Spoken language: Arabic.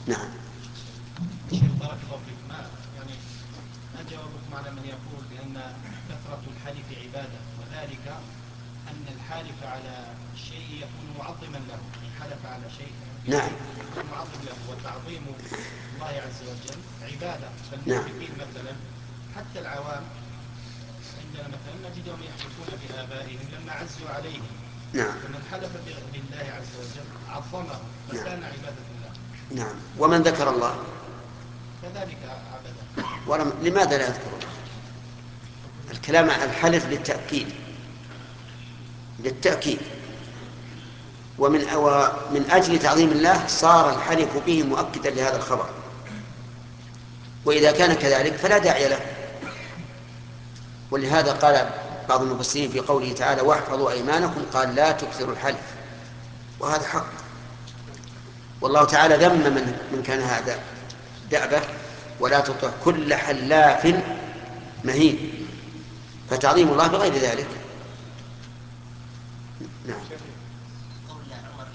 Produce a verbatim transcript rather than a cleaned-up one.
نعم. شيخ بارك الله فيك، ما يعني ما جوابكم على من يقول بأن كثرة الحلف عبادة، وذلك أن الحالف على شيء يكون معظما له، إن حلف على شيء نعم. بشيء يكون معظم له، وتعظيم الله عز وجل عبادة. نعم. فالمشركين مثلا، حتى العوام عندنا مثلا نجدهم يحلفون بآبائهم لما عزوا عليهم، نعم. فمن حلف بالله عز وجل عظمه نعم. فكان عبادة الله، نعم. ومن ذكر الله كذلك عبده. ولم لماذا لا يذكر الله؟ الكلام عن الحلف للتأكيد، للتأكيد ومن ومن أجل تعظيم الله صار الحلف به مؤكدا لهذا الخبر، وإذا كان كذلك فلا داعي له. ولهذا قال بعض المفسرين في قوله تعالى واحفظوا أيمانكم قال لا تكثروا الحلف، وهذا حق. والله تعالى ذم من, من كان هذا دأبه ولا تطع كل حلاف مهين، فتعظيم الله بغير ذلك. نعم.